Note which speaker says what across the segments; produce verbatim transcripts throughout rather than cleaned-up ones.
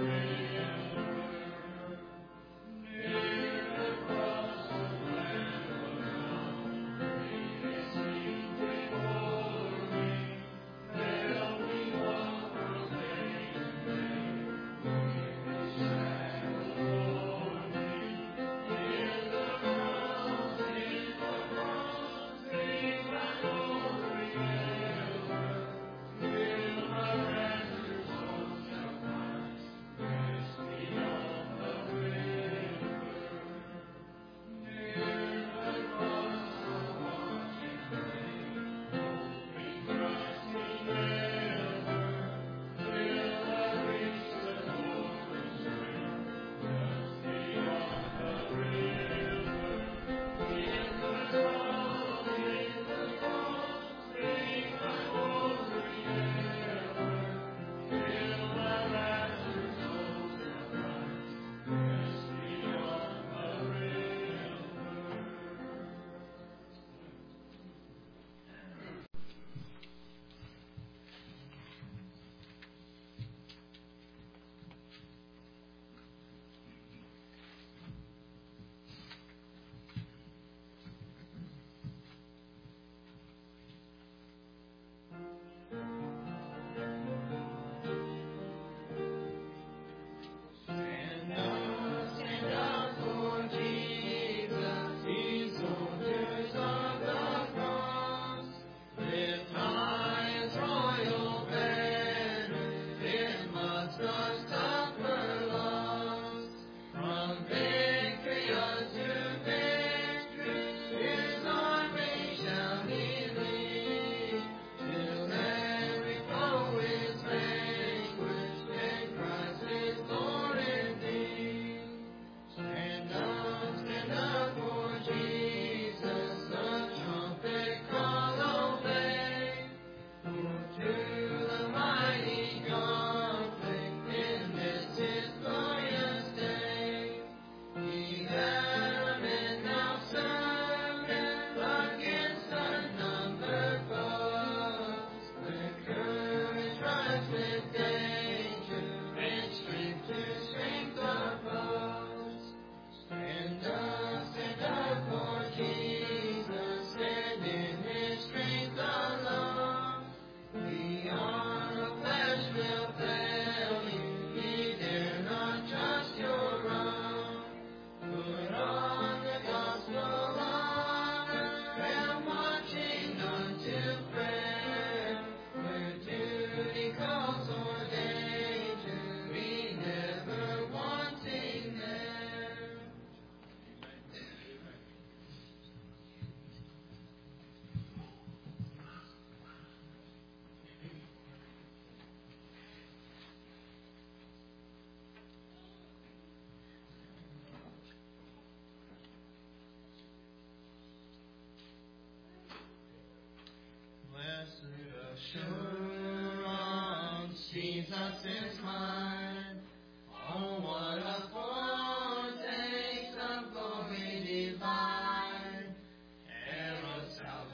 Speaker 1: assurance, Jesus is mine. Oh, what a foretaste of glory divine, heir of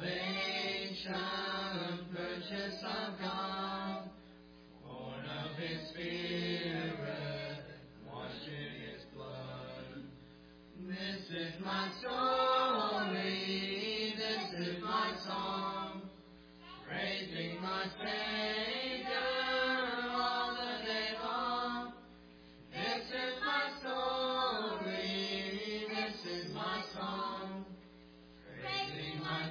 Speaker 1: salvation, purchase of God, born of His Spirit, washed in His blood. This is my story, this is my song, praising my Savior all the day long. This is my story, this is my song, praising my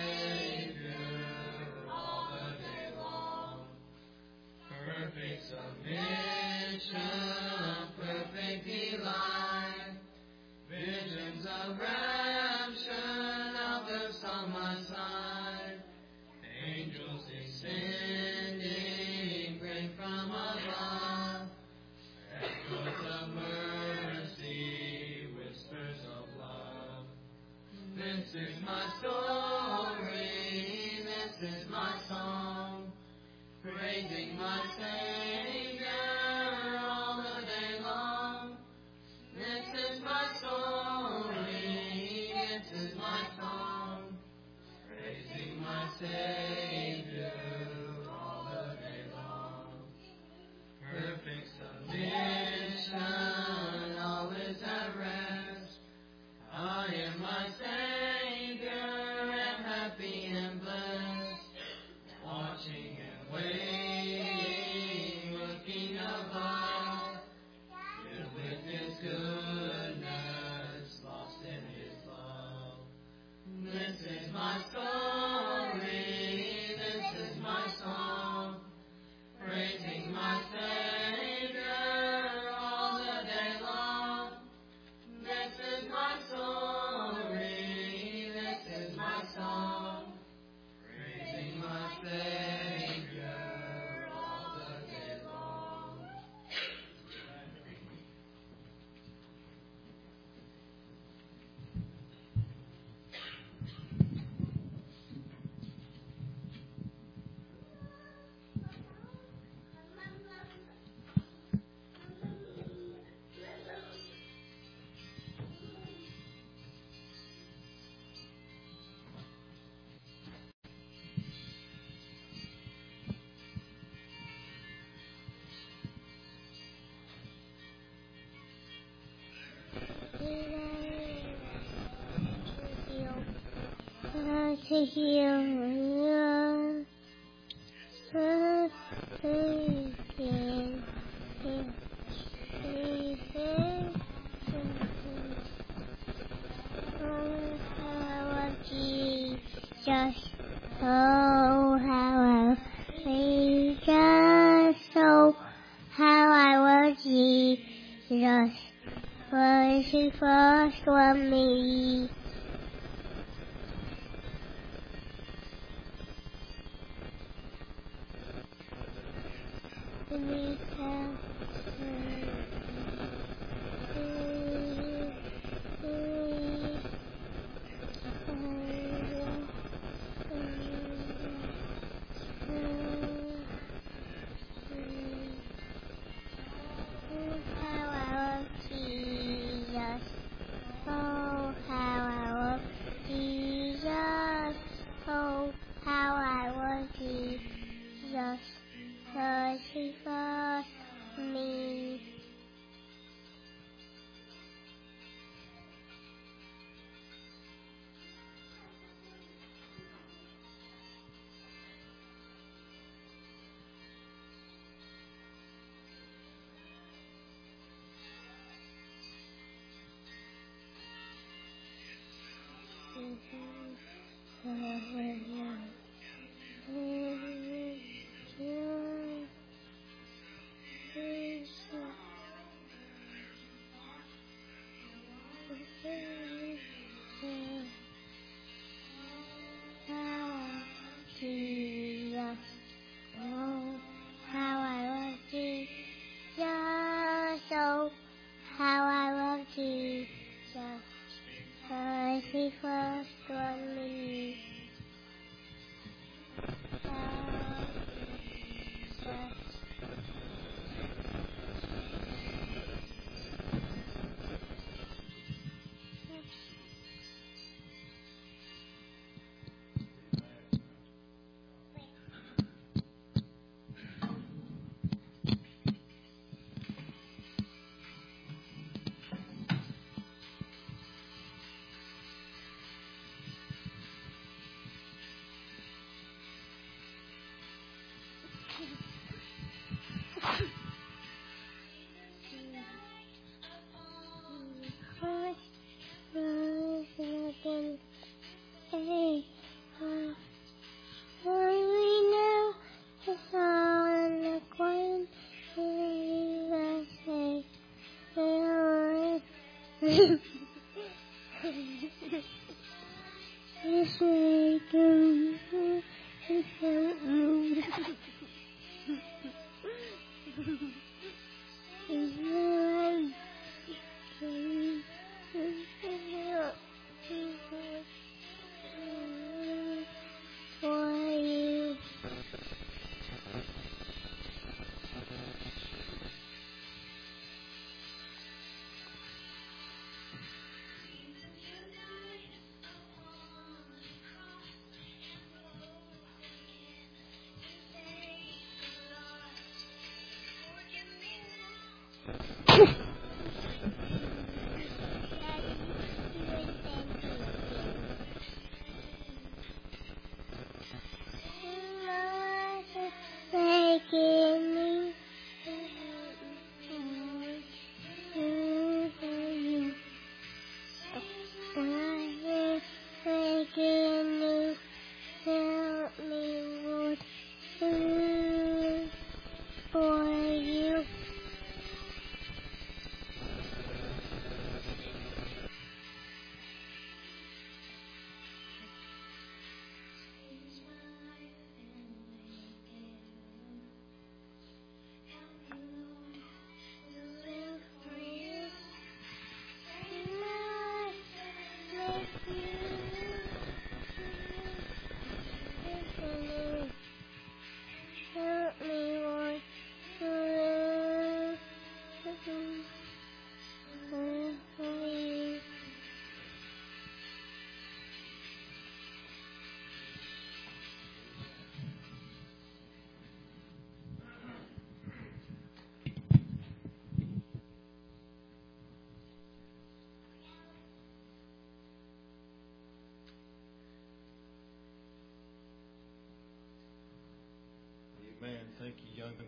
Speaker 1: Savior all the day long. Perfect submission, perfect delight, visions of rapture, now lives on my side. Angels descending, great from above, echoes of mercy, whispers of love. This is my story, this is my song, praising my Savior all the day long. This is my story, this is my song, praising my Savior all the day long. Perfect submission.
Speaker 2: Oh, how I Jesus, oh, how I love Jesus, for He first loved me. We have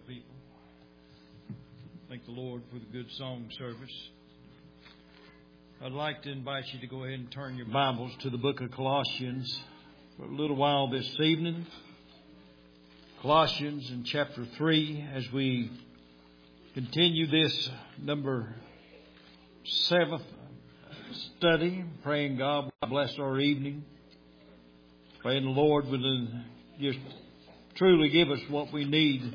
Speaker 3: people. Thank the Lord for the good song service. I'd like to invite you to go ahead and turn your Bibles to the book of Colossians for a little while this evening. Colossians in chapter three, as we continue this number seventh study. Praying God will bless our evening. Praying the Lord will just truly give us what we need.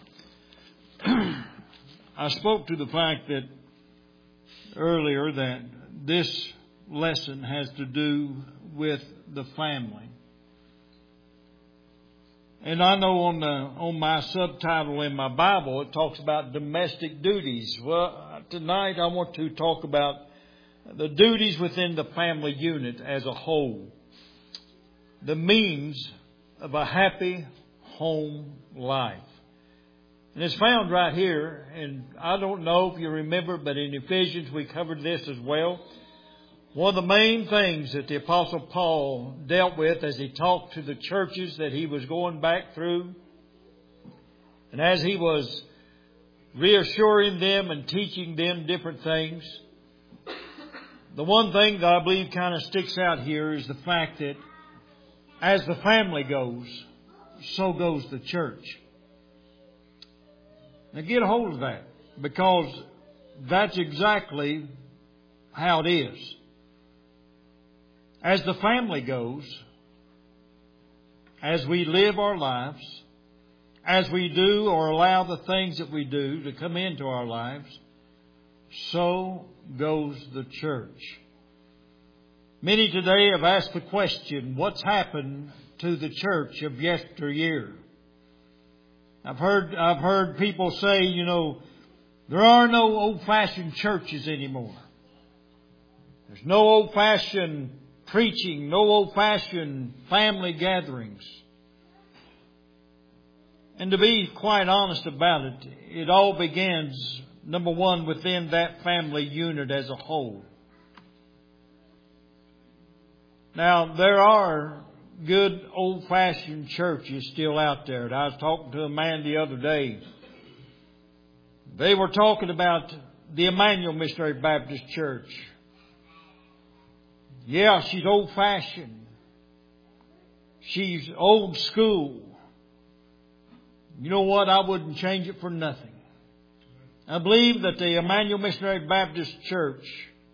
Speaker 3: I spoke to the fact that earlier that this lesson has to do with the family. And I know on the on my subtitle in my Bible it talks about domestic duties. Well, tonight I want to talk about the duties within the family unit as a whole. The means of a happy home life. And it's found right here, and I don't know if you remember, but in Ephesians we covered this as well. One of the main things that the Apostle Paul dealt with as he talked to the churches that he was going back through, and as he was reassuring them and teaching them different things, the one thing that I believe kind of sticks out here is the fact that as the family goes, so goes the church. Now get a hold of that, because that's exactly how it is. As the family goes, as we live our lives, as we do or allow the things that we do to come into our lives, so goes the church. Many today have asked the question, what's happened to the church of yesteryear? I've heard, I've heard people say, you know, there are no old-fashioned churches anymore. There's no old-fashioned preaching, no old-fashioned family gatherings. And to be quite honest about it, it all begins, number one, within that family unit as a whole. Now, there are good old-fashioned churches still out there. And I was talking to a man the other day. They were talking about the Emmanuel Missionary Baptist Church. Yeah, she's old-fashioned. She's old school. You know what? I wouldn't change it for nothing. I believe that the Emmanuel Missionary Baptist Church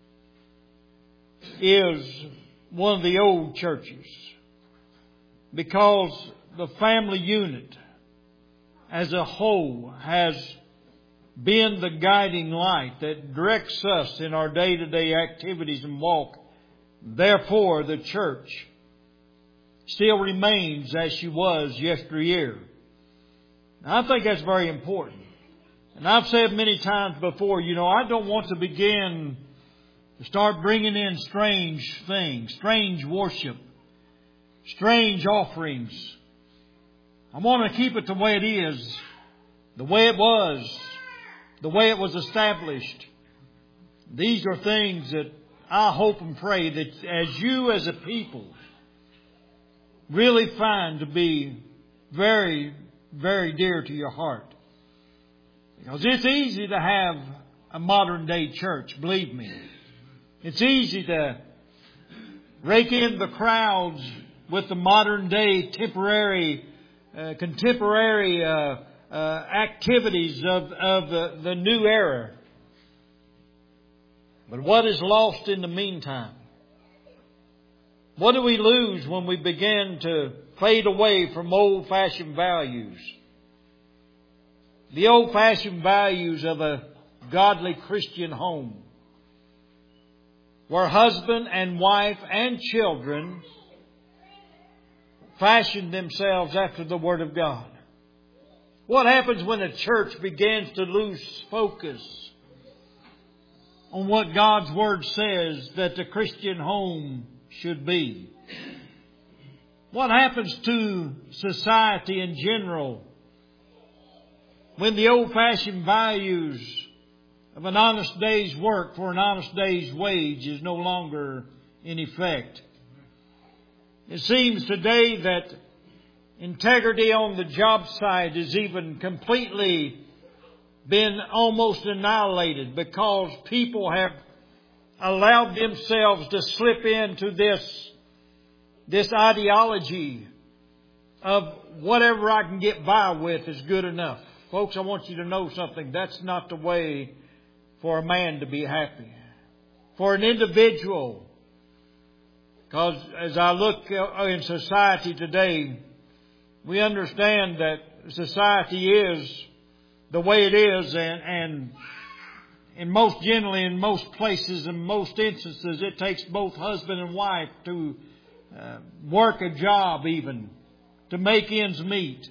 Speaker 3: is one of the old churches, because the family unit as a whole has been the guiding light that directs us in our day-to-day activities and walk. Therefore, the church still remains as she was yesteryear. Now, I think that's very important. And I've said many times before, you know, I don't want to begin to start bringing in strange things, strange worship, strange offerings. I want to keep it the way it is, the way it was, the way it was established. These are things that I hope and pray that as you as a people really find to be very, very dear to your heart. Because it's easy to have a modern day church, believe me. It's easy to rake in the crowds with the modern day temporary, uh, contemporary uh, uh, activities of, of the, the new era. But what is lost in the meantime? What do we lose when we begin to fade away from old-fashioned values? The old-fashioned values of a godly Christian home, where husband and wife and children fashion themselves after the Word of God. What happens when a church begins to lose focus on what God's Word says that the Christian home should be? What happens to society in general when the old-fashioned values of an honest day's work for an honest day's wage is no longer in effect? It seems today that Integrity on the job site has even completely been almost annihilated because people have allowed themselves to slip into this, this ideology of whatever I can get by with is good enough. Folks, I want you to know something. That's not the way for a man to be happy. For an individual. Because as I look in society today, we understand that society is the way it is, and, and in most generally in most places, in most instances, it takes both husband and wife to uh, work a job even to make ends meet.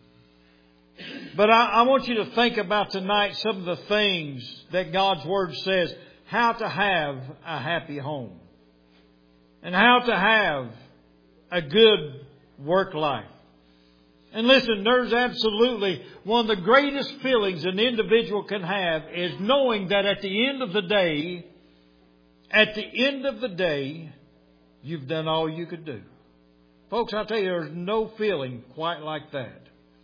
Speaker 3: But I, I want you to think about tonight some of the things that God's Word says how to have a happy home and how to have a good work life. And listen, there's absolutely one of the greatest feelings an individual can have is knowing that at the end of the day, at the end of the day, you've done all you could do. Folks, I'll tell you, there's no feeling quite like that.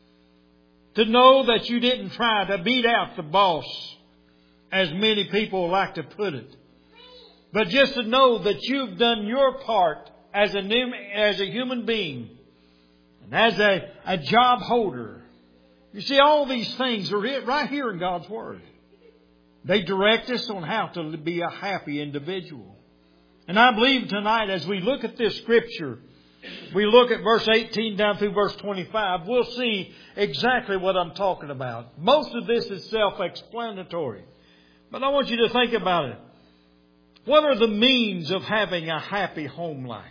Speaker 3: To know that you didn't try to beat out the boss, as many people like to put it. But just to know that you've done your part as a, as a human being. And as a, a job holder. You see, all these things are right here in God's Word. They direct us on how to be a happy individual. And I believe tonight as we look at this Scripture, we look at verse eighteen down through verse twenty-five, we'll see exactly what I'm talking about. Most of this is self-explanatory. But I want you to think about it. What are the means of having a happy home life?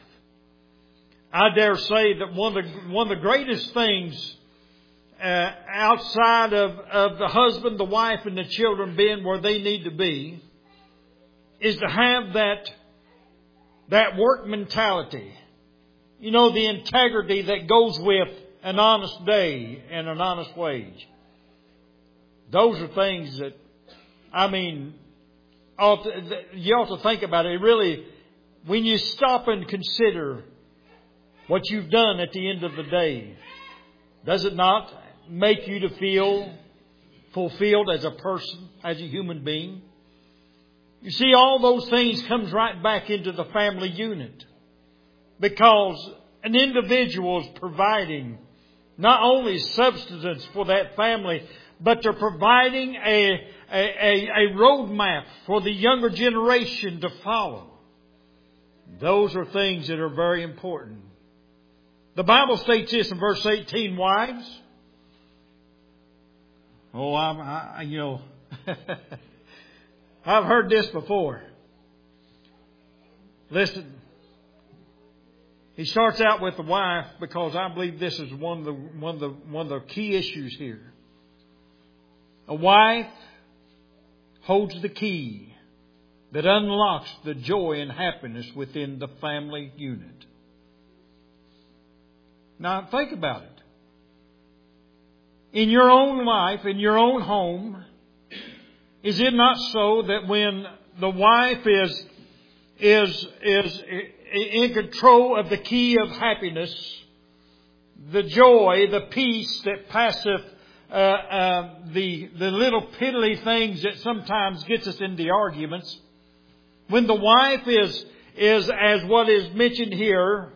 Speaker 3: I dare say that one of the, one of the greatest things uh, outside of, of the husband, the wife, and the children being where they need to be is to have that, that work mentality. You know, the integrity that goes with an honest day and an honest wage. Those are things that, I mean, ought to, you ought to think about it. Really, when you stop and consider what you've done at the end of the day, does it not make you to feel fulfilled as a person, as a human being? You see, all those things comes right back into the family unit. Because an individual is providing not only substance for that family, but they're providing a, a, a, a roadmap for the younger generation to follow. Those are things that are very important. The Bible states this in verse eighteen, wives. Oh, I'm, I, you know, I've heard this before. Listen. He starts out with the wife because I believe this is one of the one of the one of the key issues here. A wife holds the key that unlocks the joy and happiness within the family unit. Now think about it. In your own life, in your own home, is it not so that when the wife is is is in control of the key of happiness, the joy, the peace that passeth uh, uh, the the little piddly things that sometimes gets us in the arguments, when the wife is is as what is mentioned here,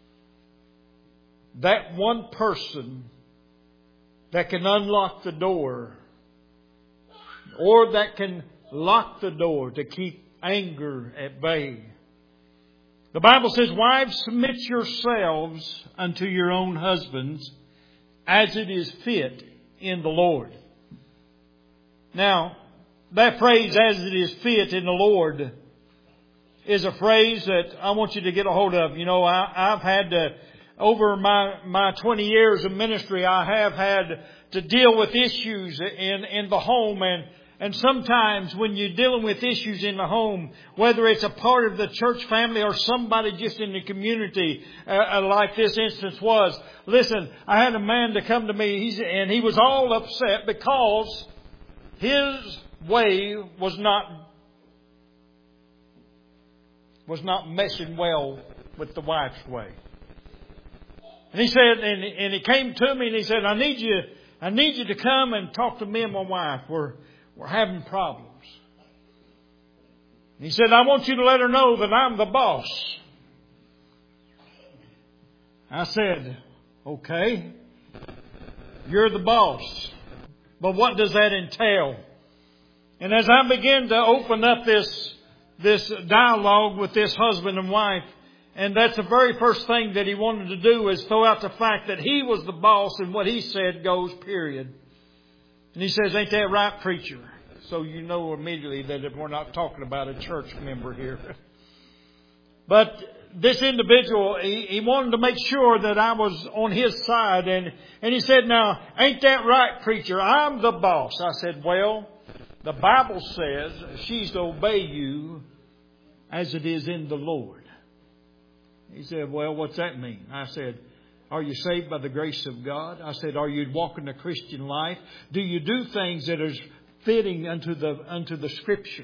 Speaker 3: that one person that can unlock the door, or that can lock the door to keep anger at bay. The Bible says, wives, submit yourselves unto your own husbands as it is fit in the Lord. Now, that phrase, as it is fit in the Lord, is a phrase that I want you to get a hold of. You know, I, I've had to, over my, my twenty years of ministry, I have had to deal with issues in, in the home. And, and sometimes when you're dealing with issues in the home, whether it's a part of the church family or somebody just in the community, uh, like this instance was. Listen, I had a man to come to me he's, and he was all upset because his way was not, was not meshing well with the wife's way. And he said, and, and he came to me and he said, I need you, I need you to come and talk to me and my wife. We're, we're having problems. And he said, I want you to let her know that I'm the boss. I said, okay, you're the boss. But what does that entail? And as I began to open up this, this dialogue with this husband and wife, and that's the very first thing that he wanted to do is throw out the fact that he was the boss and what he said goes, period. And he says, ain't that right, preacher? So you know immediately that we're not talking about a church member here. But this individual, he, he wanted to make sure that I was on his side. And, and he said, now, ain't that right, preacher? I'm the boss. I said, well, the Bible says she's to obey you as it is in the Lord. He said, well, what's that mean? I said, are you saved by the grace of God? I said, are you walking the Christian life? Do you do things that are fitting unto the, unto the Scripture?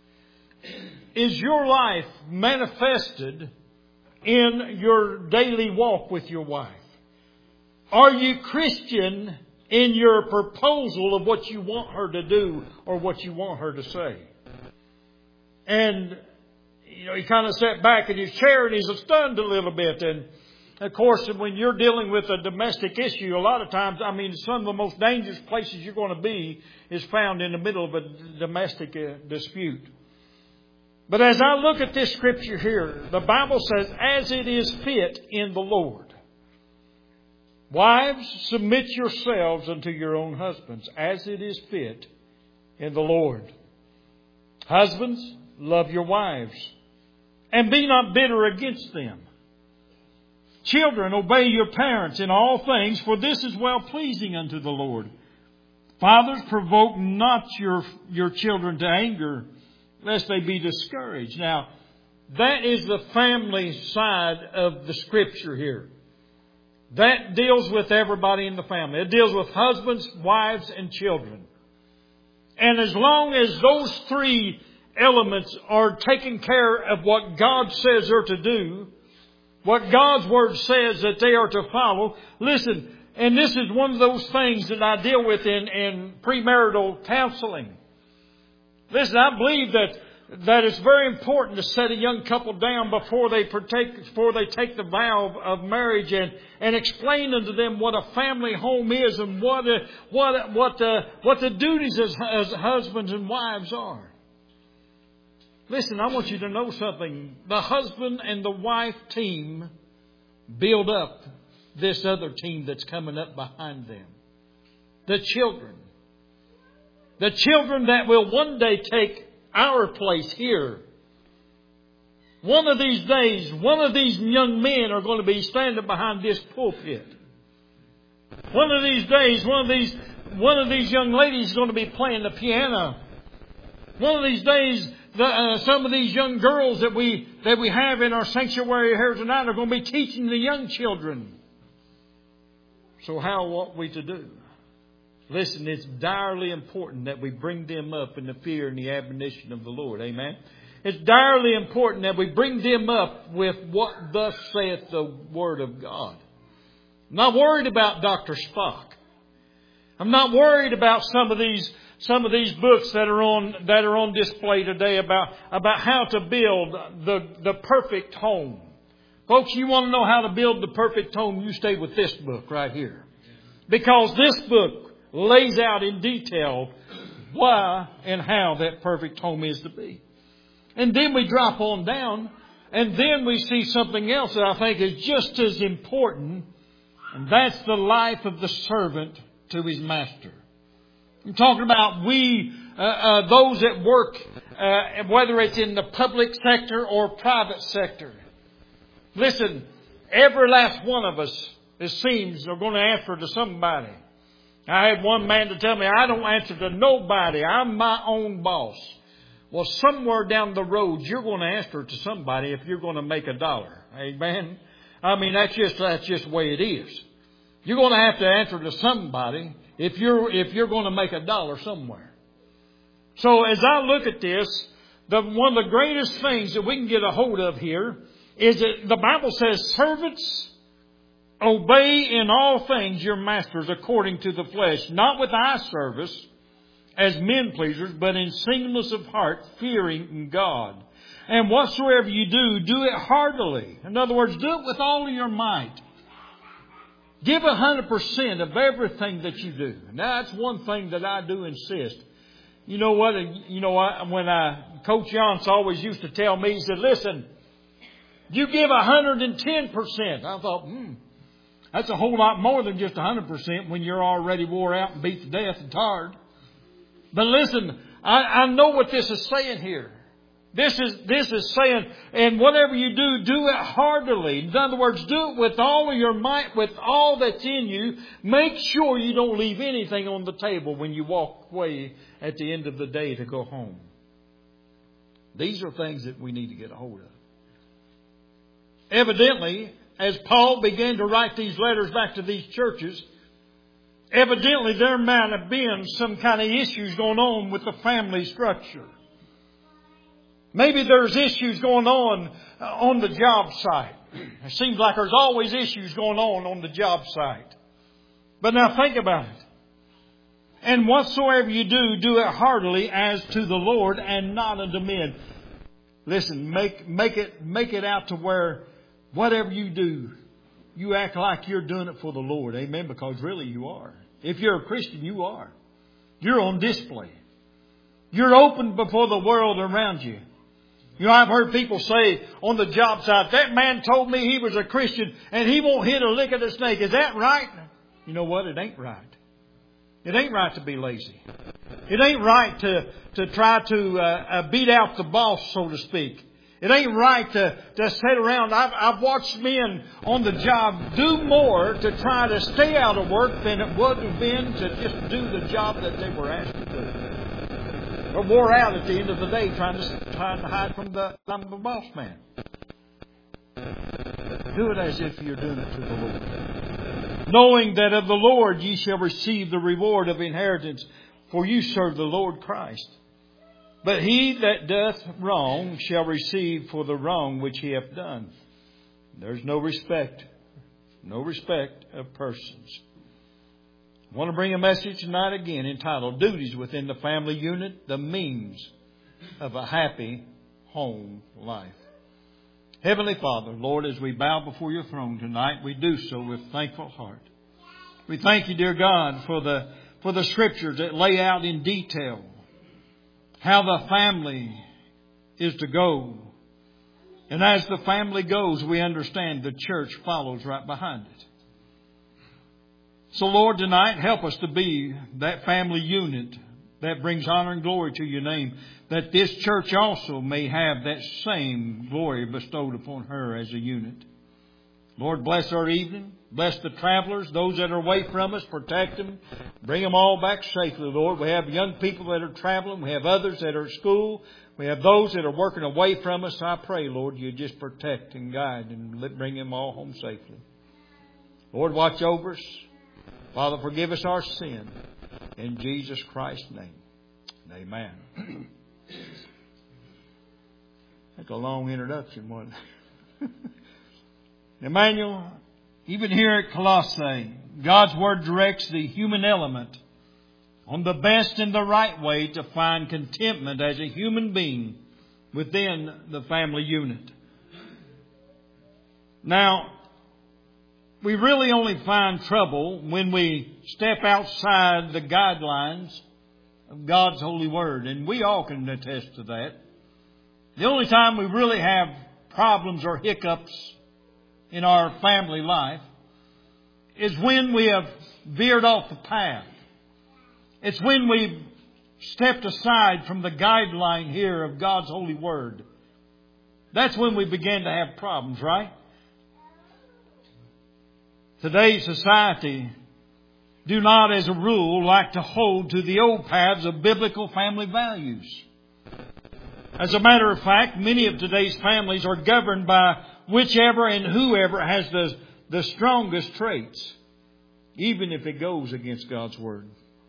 Speaker 3: Is your life manifested in your daily walk with your wife? Are you Christian in your proposal of what you want her to do or what you want her to say? And you know, he kind of sat back in his chair and he's stunned a little bit. And of course, when you're dealing with a domestic issue, a lot of times, I mean, some of the most dangerous places you're going to be is found in the middle of a domestic uh, dispute. But as I look at this scripture here, the Bible says, as it is fit in the Lord. Wives, submit yourselves unto your own husbands, as it is fit in the Lord. Husbands, love your wives, and be not bitter against them. Children, obey your parents in all things, for this is well pleasing unto the Lord. Fathers, provoke not your, your children to anger, lest they be discouraged. Now, that is the family side of the Scripture here. That deals with everybody in the family. It deals with husbands, wives, and children. And as long as those three elements are taking care of what God says they're to do, what God's Word says that they are to follow. Listen, and this is one of those things that I deal with in, in premarital counseling. Listen, I believe that, that it's very important to set a young couple down before they partake, before they take the vow of, of marriage and, and explain unto them what a family home is and what, a, what, what, the, what the duties as, as husbands and wives are. Listen, I want you to know something. The husband and the wife team build up this other team that's coming up behind them. The children. The children that will one day take our place here. One of these days, one of these young men are going to be standing behind this pulpit. One of these days, one of these, one of these young ladies is going to be playing the piano. One of these days, The, uh, some of these young girls that we that we have in our sanctuary here tonight are going to be teaching the young children. So how ought we to do? Listen, it's direly important that we bring them up in the fear and the admonition of the Lord. Amen. It's direly important that we bring them up with what thus saith the Word of God. I'm not worried about Doctor Spock. I'm not worried about some of these Some of these books that are on that are on display today about, about how to build the, the perfect home. Folks, you want to know how to build the perfect home, you stay with this book right here. Because this book lays out in detail why and how that perfect home is to be. And then we drop on down and then we see something else that I think is just as important. And that's the life of the servant to his master. I'm talking about we, uh, uh, those that work, uh, whether it's in the public sector or private sector. Listen, every last one of us, it seems, are going to answer to somebody. I had one man to tell me, I don't answer to nobody. I'm my own boss. Well, somewhere down the road, you're going to answer to somebody if you're going to make a dollar. Amen? I mean, that's just, that's just the way it is. You're going to have to answer to somebody if you're, if you're going to make a dollar somewhere. So as I look at this, the, one of the greatest things that we can get a hold of here is that the Bible says, servants, obey in all things your masters according to the flesh, not with eye service as men pleasers, but in singleness of heart, fearing God. And whatsoever you do, do it heartily. In other words, do it with all of your might. Give a hundred percent of everything that you do. Now, that's one thing that I do insist. You know what? You know what? When I, Coach Yance always used to tell me, he said, listen, you give a hundred and ten percent. I thought, hmm, that's a whole lot more than just a hundred percent when you're already wore out and beat to death and tired. But listen, I, I know what this is saying here. This is, this is saying, and whatever you do, do it heartily. In other words, do it with all of your might, with all that's in you. Make sure you don't leave anything on the table when you walk away at the end of the day to go home. These are things that we need to get a hold of. Evidently, as Paul began to write these letters back to these churches, evidently there might have been some kind of issues going on with the family structure. Maybe there's issues going on uh, on the job site. It seems like there's always issues going on on the job site. But now think about it. And whatsoever you do, do it heartily as to the Lord and not unto men. Listen, make, make it, make it out to where whatever you do, you act like you're doing it for the Lord. Amen. Because really you are. If you're a Christian, you are. You're on display. You're open before the world around you. You know, I've heard people say on the job site, that man told me he was a Christian and he won't hit a lick of the snake. Is that right? You know what? It ain't right. It ain't right to be lazy. It ain't right to, to try to uh, uh, beat out the boss, so to speak. It ain't right to, to sit around. I've, I've watched men on the job do more to try to stay out of work than it would have been to just do the job that they were asked to do. Or wore out at the end of the day trying to trying to hide from the, from the boss man. Do it as if you're doing it to the Lord. Knowing that of the Lord ye shall receive the reward of inheritance, for you serve the Lord Christ. But he that doth wrong shall receive for the wrong which he hath done. There's no respect, no respect of persons. I want to bring a message tonight again entitled Duties Within the Family Unit, the Means of a Happy Home Life. Heavenly Father, Lord, as we bow before your throne tonight, we do so with thankful heart. We thank you, dear God, for the, for the scriptures that lay out in detail how the family is to go. And as the family goes, we understand the church follows right behind it. So, Lord, tonight, help us to be that family unit that brings honor and glory to your name, that this church also may have that same glory bestowed upon her as a unit. Lord, bless our evening. Bless the travelers, those that are away from us. Protect them. Bring them all back safely, Lord. We have young people that are traveling. We have others that are at school. We have those that are working away from us. I pray, Lord, you just protect and guide and bring them all home safely. Lord, watch over us. Father, forgive us our sin. In Jesus Christ's name. Amen. That's a long introduction, wasn't it? Emmanuel, even here at Colossae, God's Word directs the human element on the best and the right way to find contentment as a human being within the family unit. Now, we really only find trouble when we step outside the guidelines of God's holy word. And we all can attest to that. The only time we really have problems or hiccups in our family life is when we have veered off the path. It's when we've stepped aside from the guideline here of God's holy word. That's when we begin to have problems, right? Today's society do not, as a rule, like to hold to the old paths of biblical family values. As a matter of fact, many of today's families are governed by whichever and whoever has the, the strongest traits, even if it goes against God's Word.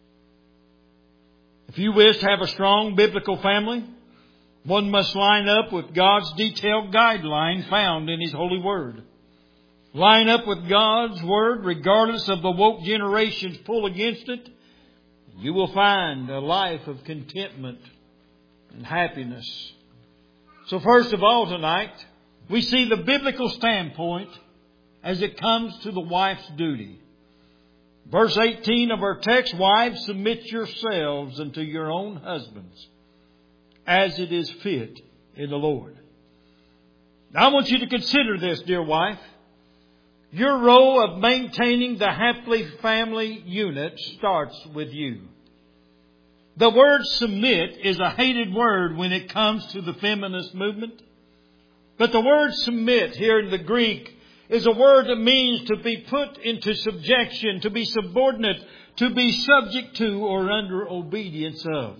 Speaker 3: If you wish to have a strong biblical family, one must line up with God's detailed guideline found in His holy Word. line up with God's Word, regardless of the woke generations pull against it, you will find a life of contentment and happiness. So first of all tonight, we see the biblical standpoint as it comes to the wife's duty. Verse eighteen of our text, wives, submit yourselves unto your own husbands, as it is fit in the Lord. Now I want you to consider this, dear wife. Your role of maintaining the happy family unit starts with you. The word submit is a hated word when it comes to the feminist movement. But the word submit here in the Greek is a word that means to be put into subjection, to be subordinate, to be subject to or under obedience of.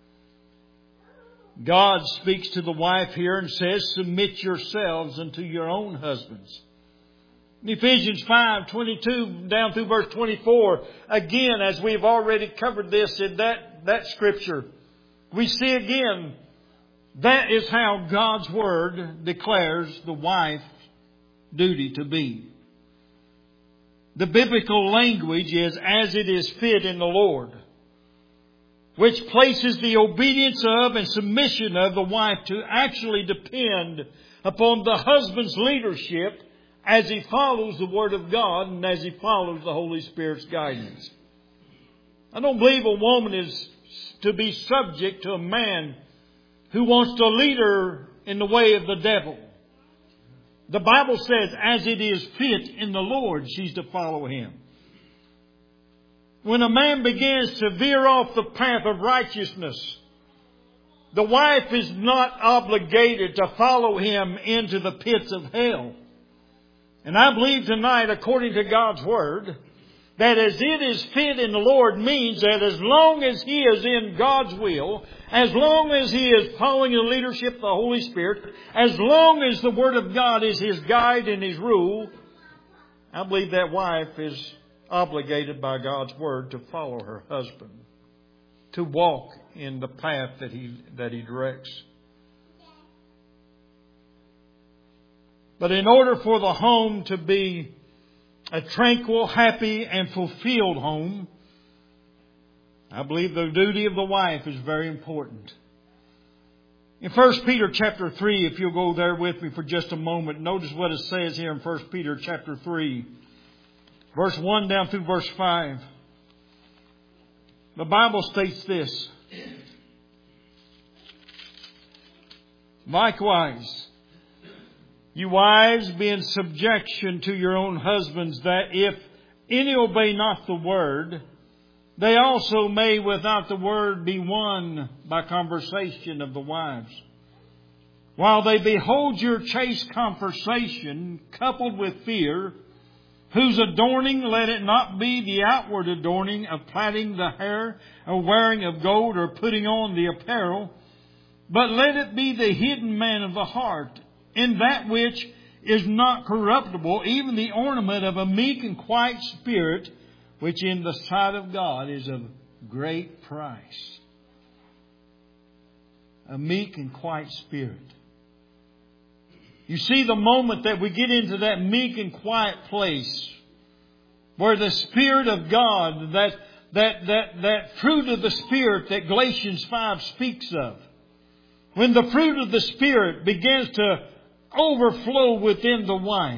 Speaker 3: God speaks to the wife here and says, submit yourselves unto your own husbands. In Ephesians five twenty-two down through verse twenty-four, again, as we've already covered this in that, that scripture, we see again that is how God's Word declares the wife's duty to be. The biblical language is as it is fit in the Lord, which places the obedience of and submission of the wife to actually depend upon the husband's leadership as he follows the Word of God and as he follows the Holy Spirit's guidance. I don't believe a woman is to be subject to a man who wants to lead her in the way of the devil. The Bible says, as it is fit in the Lord, she's to follow Him. When a man begins to veer off the path of righteousness, the wife is not obligated to follow him into the pits of hell. And I believe tonight, according to God's Word, that as it is fit in the Lord means that as long as he is in God's will, as long as he is following the leadership of the Holy Spirit, as long as the Word of God is his guide and his rule, I believe that wife is obligated by God's Word to follow her husband, to walk in the path that he, that he directs. But in order for the home to be a tranquil, happy, and fulfilled home, I believe the duty of the wife is very important. In First Peter chapter three, if you'll go there with me for just a moment, notice what it says here in First Peter chapter three, verse one down through verse five. The Bible states this: likewise, you wives, be in subjection to your own husbands, that if any obey not the word, they also may without the word be won by conversation of the wives. While they behold your chaste conversation coupled with fear, whose adorning let it not be the outward adorning of plaiting the hair, or wearing of gold, or putting on the apparel, but let it be the hidden man of the heart, in that which is not corruptible, even the ornament of a meek and quiet spirit, which in the sight of God is of great price. A meek and quiet spirit. You see, the moment that we get into that meek and quiet place, where the Spirit of God, that, that, that, that fruit of the Spirit that Galatians five speaks of, when the fruit of the Spirit begins to overflow within the wife,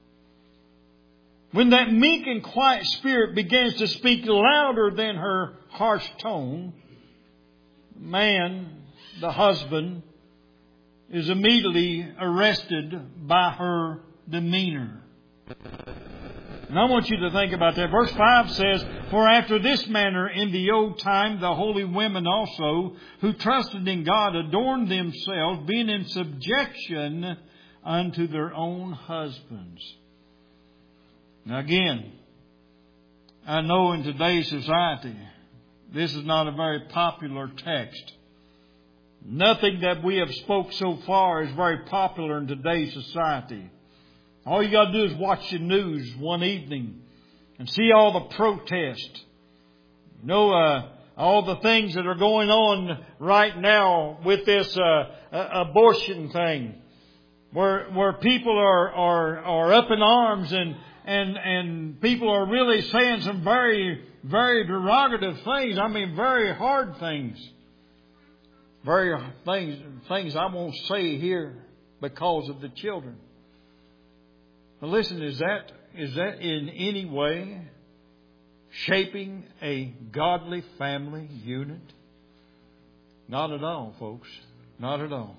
Speaker 3: when that meek and quiet spirit begins to speak louder than her harsh tone, man, the husband, is immediately arrested by her demeanor. And I want you to think about that. Verse five says, for after this manner in the old time the holy women also, who trusted in God, adorned themselves, being in subjection unto their own husbands. Now again, I know in today's society, this is not a very popular text. Nothing that we have spoke so far is very popular in today's society. All you got to do is watch the news one evening and see all the protests. You know, uh, all the things that are going on right now with this uh, uh, abortion thing. where where people are are are up in arms and and and people are really saying some very very derogative things. I mean, very hard things. Very things things I won't say here because of the children. Now listen, is that is that in any way shaping a godly family unit? Not at all, folks. Not at all.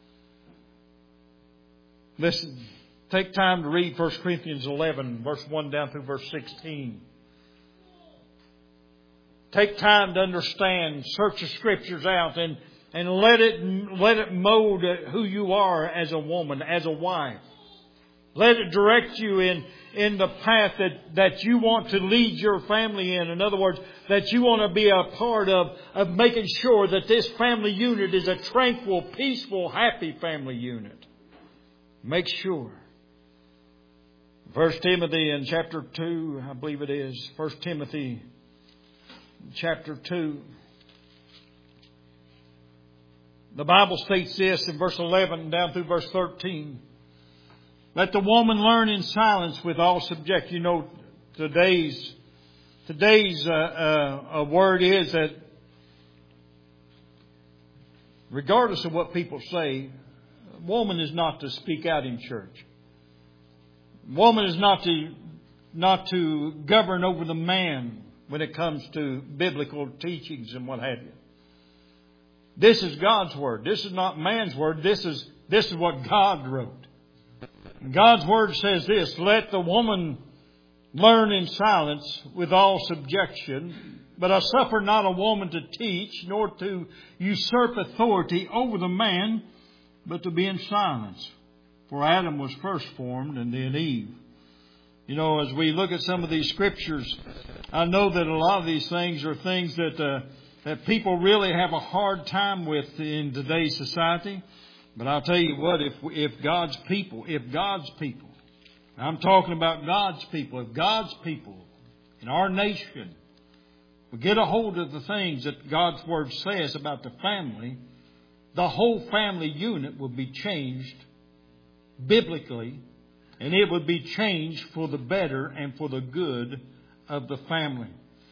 Speaker 3: Listen, take time to read First Corinthians eleven, verse one down through verse sixteen. Take time to understand, search the Scriptures out, and, and let it let it mold who you are as a woman, as a wife. Let it direct you in, in the path that, that you want to lead your family in. In other words, that you want to be a part of, of making sure that this family unit is a tranquil, peaceful, happy family unit. Make sure. First Timothy in chapter two, I believe it is. First Timothy chapter two. The Bible states this in verse eleven down through verse thirteen. Let the woman learn in silence with all subject. You know, today's today's uh, uh, a word is that regardless of what people say, a woman is not to speak out in church. A woman is not to not to govern over the man when it comes to biblical teachings and what have you. This is God's word. This is not man's word. This is this is what God wrote. God's word says this: let the woman learn in silence with all subjection. But I suffer not a woman to teach, nor to usurp authority over the man, but to be in silence. For Adam was first formed, and then Eve. You know, as we look at some of these scriptures, I know that a lot of these things are things that uh, that people really have a hard time with in today's society. But I'll tell you what, if if God's people, if God's people, I'm talking about God's people, if God's people in our nation will get a hold of the things that God's Word says about the family, the whole family unit will be changed biblically, and it would be changed for the better and for the good of the family.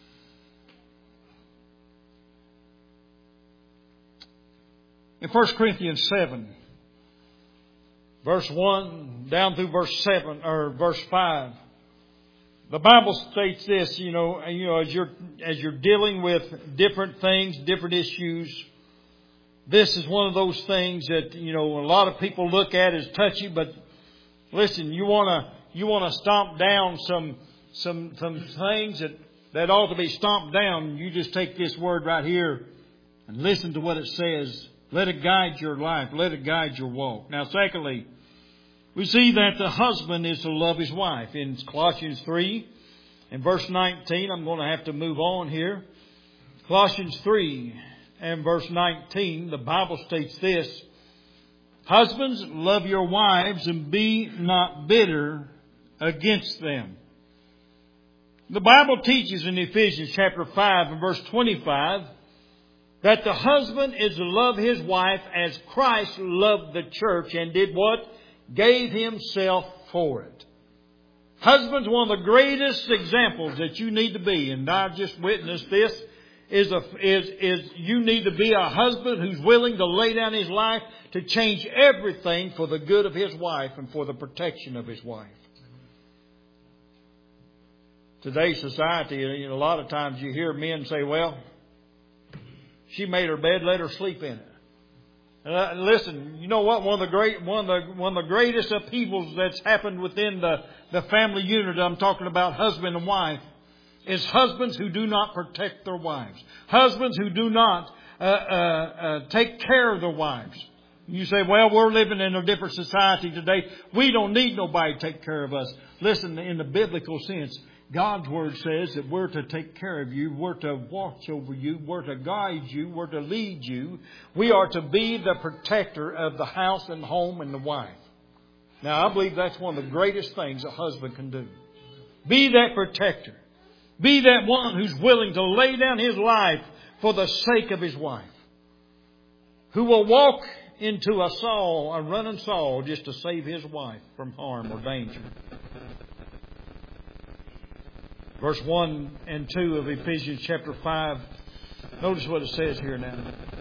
Speaker 3: In First Corinthians seven, verse one down through verse seven or verse five, the Bible states this. You know, you know, as you're as you're dealing with different things, different issues, this is one of those things that you know a lot of people look at as touchy. But listen, you want to you want to stomp down some some some things that that ought to be stomped down. You just take this word right here and listen to what it says. Let it guide your life. Let it guide your walk. Now, secondly, we see that the husband is to love his wife. In Colossians three and verse nineteen, I'm going to have to move on here. Colossians three and verse nineteen, the Bible states this: husbands, love your wives and be not bitter against them. The Bible teaches in Ephesians chapter five and verse twenty-five that the husband is to love his wife as Christ loved the church and did what? Gave himself for it. Husband's one of the greatest examples that you need to be, and I've just witnessed this, is, a, is, is you need to be a husband who's willing to lay down his life to change everything for the good of his wife and for the protection of his wife. Today's society, you know, a lot of times you hear men say, well, she made her bed, let her sleep in it. Uh, listen, you know what? One of the great, one of the one of the greatest upheavals that's happened within the the family unit. I'm talking about husband and wife. Is husbands who do not protect their wives, husbands who do not uh, uh, uh, take care of their wives. You say, well, we're living in a different society today. We don't need nobody to take care of us. Listen, in the biblical sense, God's Word says that we're to take care of you, we're to watch over you, we're to guide you, we're to lead you. We are to be the protector of the house and home and the wife. Now, I believe that's one of the greatest things a husband can do. Be that protector. Be that one who's willing to lay down his life for the sake of his wife. Who will walk into a saw, a running saw, just to save his wife from harm or danger. Verse one and two of Ephesians chapter five. Notice what it says here now.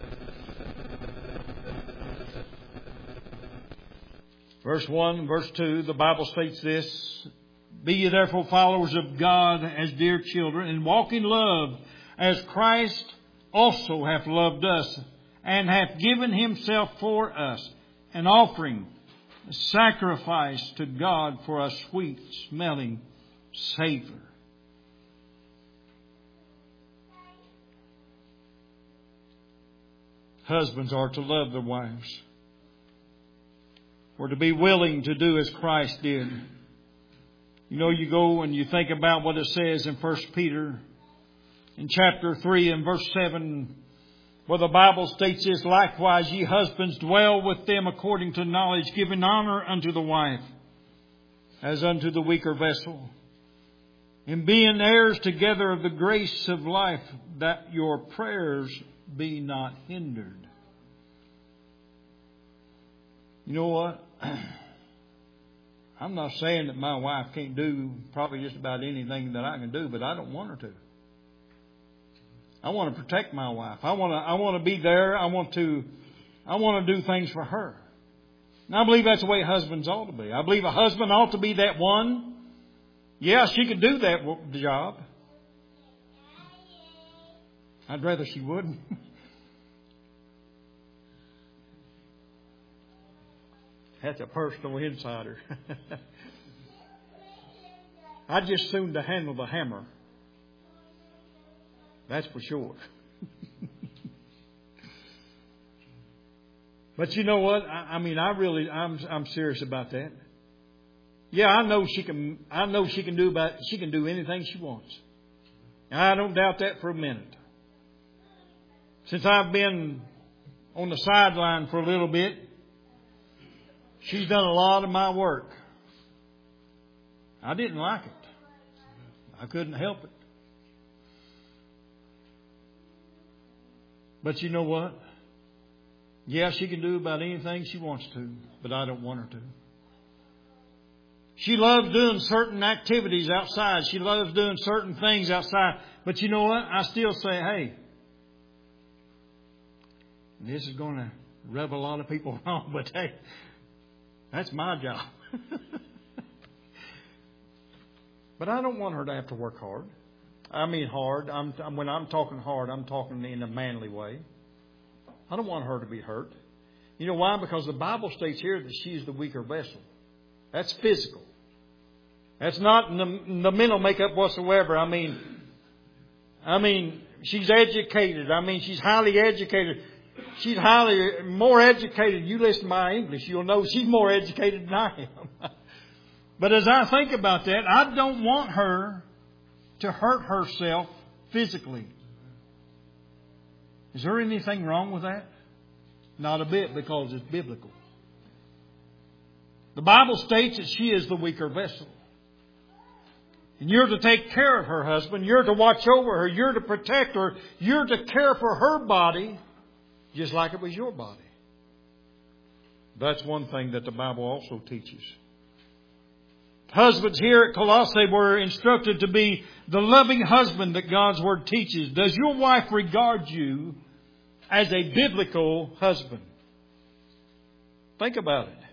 Speaker 3: Verse one, verse two, the Bible states this: Be ye therefore followers of God as dear children, and walk in love, as Christ also hath loved us, and hath given himself for us, an offering, a sacrifice to God for a sweet smelling savour. Husbands are to love their wives. We're to be willing to do as Christ did. You know, you go and you think about what it says in First Peter in chapter three and verse seven, where the Bible states this: Likewise, ye husbands, dwell with them according to knowledge, giving honor unto the wife as unto the weaker vessel, and being heirs together of the grace of life, that your prayers be not hindered. You know what? I'm not saying that my wife can't do probably just about anything that I can do, but I don't want her to. I want to protect my wife. I want to. I want to be there. I want to. I want to do things for her. And I believe that's the way husbands ought to be. I believe a husband ought to be that one. Yeah, she could do that job. I'd rather she wouldn't. That's a personal insider. I'd just soon to handle the hammer. That's for sure. But you know what? I, I mean, I really, I'm, I'm serious about that. Yeah, I know she can. I know she can do about. She can do anything she wants. I don't doubt that for a minute. Since I've been on the sideline for a little bit, she's done a lot of my work. I didn't like it. I couldn't help it. But you know what? Yeah, she can do about anything she wants to, but I don't want her to. She loves doing certain activities outside. She loves doing certain things outside. But you know what? I still say, hey, this is going to rub a lot of people wrong, but hey, that's my job. But I don't want her to have to work hard. I mean hard. I'm, when I'm talking hard, I'm talking in a manly way. I don't want her to be hurt. You know why? Because the Bible states here that she's the weaker vessel. That's physical. That's not in the, in the mental makeup whatsoever. I mean, I mean, she's educated. I mean, she's highly educated. She's highly more educated. You listen to my English, you'll know she's more educated than I am. But as I think about that, I don't want her to hurt herself physically. Is there anything wrong with that? Not a bit, because it's biblical. The Bible states that she is the weaker vessel. And you're to take care of her husband. You're to watch over her. You're to protect her. You're to care for her body just like it was your body. That's one thing that the Bible also teaches. Husbands here at Colossae were instructed to be the loving husband that God's Word teaches. Does your wife regard you as a biblical husband? Think about it.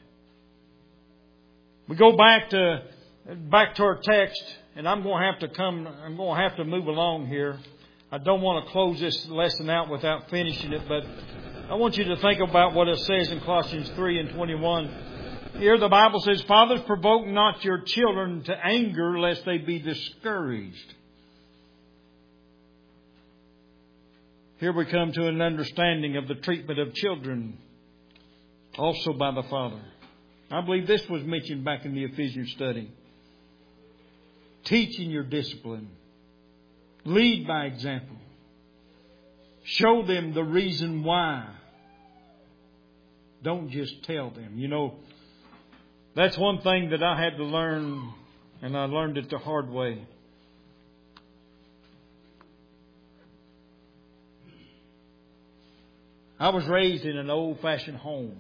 Speaker 3: We go back to back to our text, and I'm going to have to come. I'm going to have to move along here. I don't want to close this lesson out without finishing it, but I want you to think about what it says in Colossians three and twenty-one. Here the Bible says, Fathers, provoke not your children to anger, lest they be discouraged. Here we come to an understanding of the treatment of children also by the Father. I believe this was mentioned back in the Ephesians study. Teaching your discipline. Lead by example. Show them the reason why. Don't just tell them. You know, that's one thing that I had to learn, and I learned it the hard way. I was raised in an old-fashioned home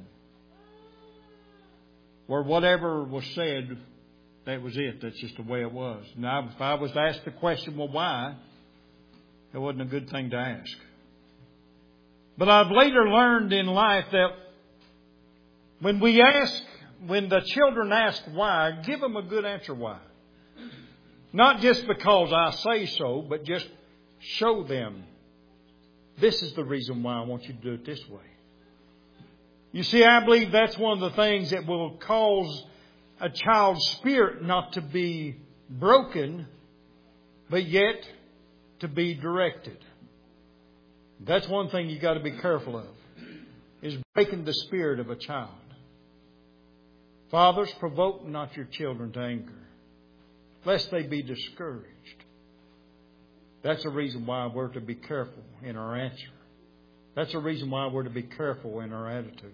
Speaker 3: where whatever was said, that was it. That's just the way it was. Now, if I was asked the question, well, why? It wasn't a good thing to ask. But I've later learned in life that when we ask, when the children ask why, give them a good answer why. Not just because I say so, but just show them, this is the reason why I want you to do it this way. You see, I believe that's one of the things that will cause a child's spirit not to be broken, but yet to be directed. That's one thing you've got to be careful of, is breaking the spirit of a child. Fathers, provoke not your children to anger, lest they be discouraged. That's a reason why we're to be careful in our answer. That's a reason why we're to be careful in our attitude.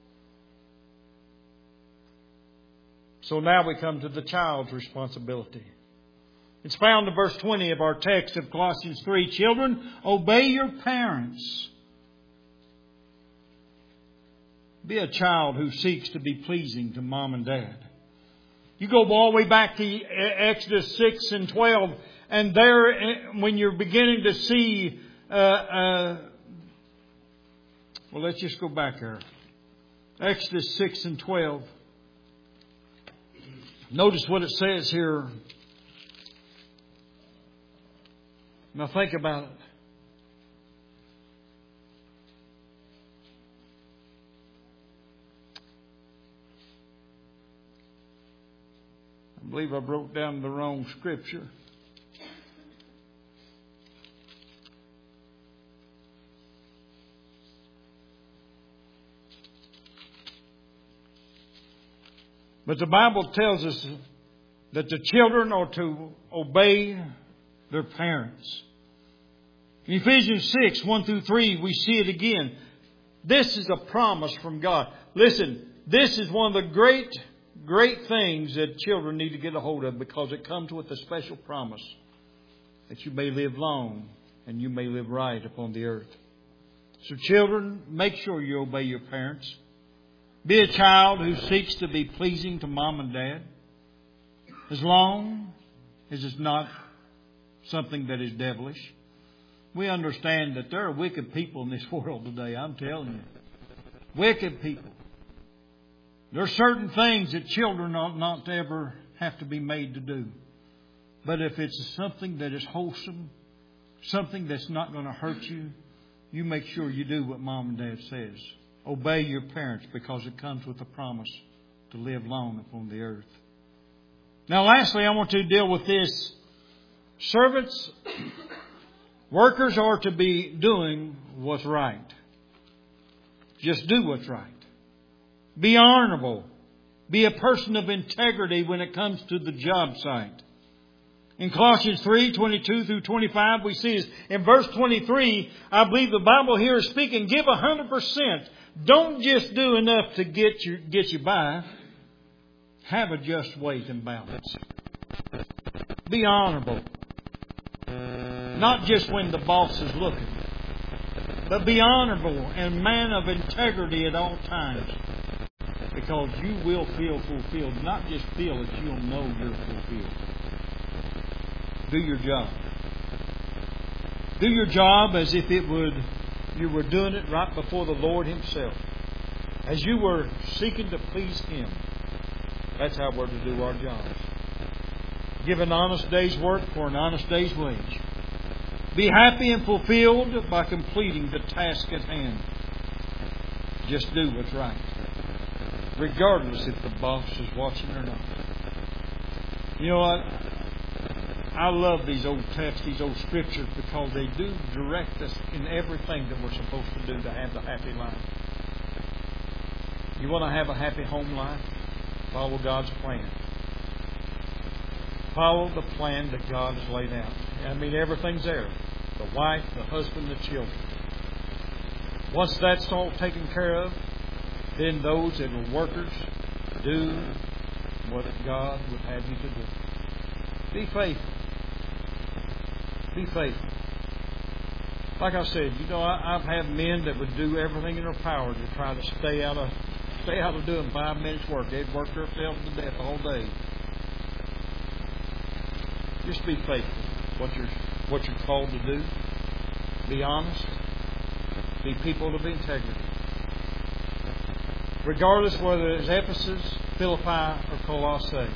Speaker 3: So now we come to the child's responsibility. It's found in verse twenty of our text of Colossians three. Children, obey your parents. Be a child who seeks to be pleasing to mom and dad. You go all the way back to Exodus six and twelve, and there, when you're beginning to see, uh, uh, well, let's just go back there. Exodus six and twelve. Notice what it says here. Now think about it. I believe I wrote down the wrong scripture. But the Bible tells us that the children are to obey their parents. In Ephesians six, one through three, we see it again. This is a promise from God. Listen, this is one of the great, great things that children need to get a hold of, because it comes with a special promise that you may live long and you may live right upon the earth. So children, make sure you obey your parents. Be a child who seeks to be pleasing to mom and dad, as long as it's not something that is devilish. We understand that there are wicked people in this world today, I'm telling you. Wicked people. There are certain things that children ought not to ever have to be made to do. But if it's something that is wholesome, something that's not going to hurt you, you make sure you do what mom and dad says. Obey your parents, because it comes with a promise to live long upon the earth. Now lastly, I want to deal with this. Servants, workers are to be doing what's right. Just do what's right. Be honorable. Be a person of integrity when it comes to the job site. In Colossians three, twenty-two through twenty-five, we see this. In verse twenty-three, I believe the Bible here is speaking, give one hundred percent. Don't just do enough to get you, get you by. Have a just weight and balance. Be honorable. Not just when the boss is looking, but be honorable and man of integrity at all times. Because you will feel fulfilled. Not just feel it, you'll know you're fulfilled. Do your job. Do your job as if it would you were doing it right before the Lord Himself. As you were seeking to please Him. That's how we're to do our jobs. Give an honest day's work for an honest day's wage. Be happy and fulfilled by completing the task at hand. Just do what's right, regardless if the boss is watching or not. You know what? I love these old texts, these old scriptures, because they do direct us in everything that we're supposed to do to have the happy life. You want to have a happy home life? Follow God's plan. Follow the plan that God has laid out. I mean, everything's there. The wife, the husband, the children. Once that's all taken care of, then those that are workers do what God would have you to do. Be faithful. Be faithful. Like I said, you know, I, I've had men that would do everything in their power to try to stay out of stay out of doing five minutes work. They'd work themselves to death all day. Just be faithful. What you're what you're called to do. Be honest. Be people of integrity. Regardless whether it's Ephesus, Philippi, or Colossae.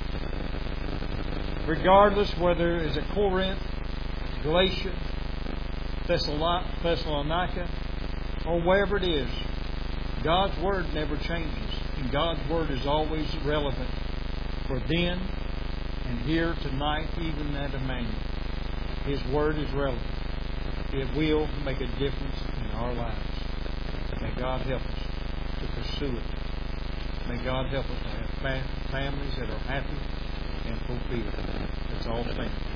Speaker 3: Regardless whether it's at Corinth, Galatia, Thessalonica, or wherever it is, God's Word never changes. And God's Word is always relevant for then and here, tonight, even at Emmanuel. His Word is relevant. It will make a difference in our lives. May God help us to pursue it. May God help us to have fa- families that are happy and fulfilled. That's all thank you.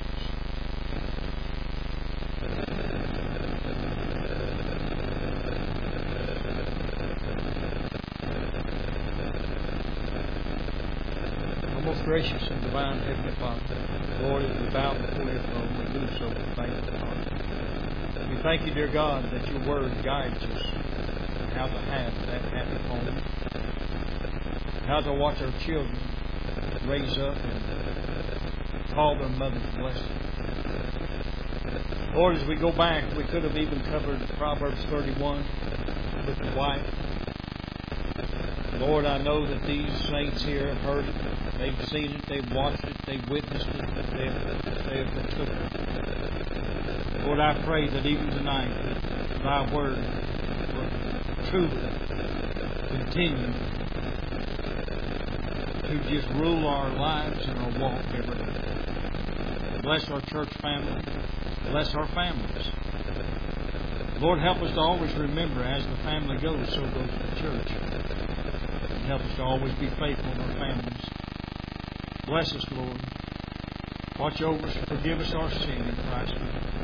Speaker 3: Most gracious and divine Heavenly Father, Lord, as we bow before your throne, we do so with thankful heart. We thank you, dear God, that your word guides us how to have that happy home, how to watch our children raise up and call their mothers blessed. Lord, as we go back, we could have even covered Proverbs thirty-one with the wife. Lord, I know that these saints here have heard it. They've seen it. They've watched it. They've witnessed it. They've, they've partook it. Lord, I pray that even tonight, that thy word will truly continue to just rule our lives and our walk every day. Bless our church family. Bless our families. Lord, help us to always remember, as the family goes, so goes the church. And help us to always be faithful in our families. Bless us, Lord. Watch over us. Forgive us our sin in Christ's name.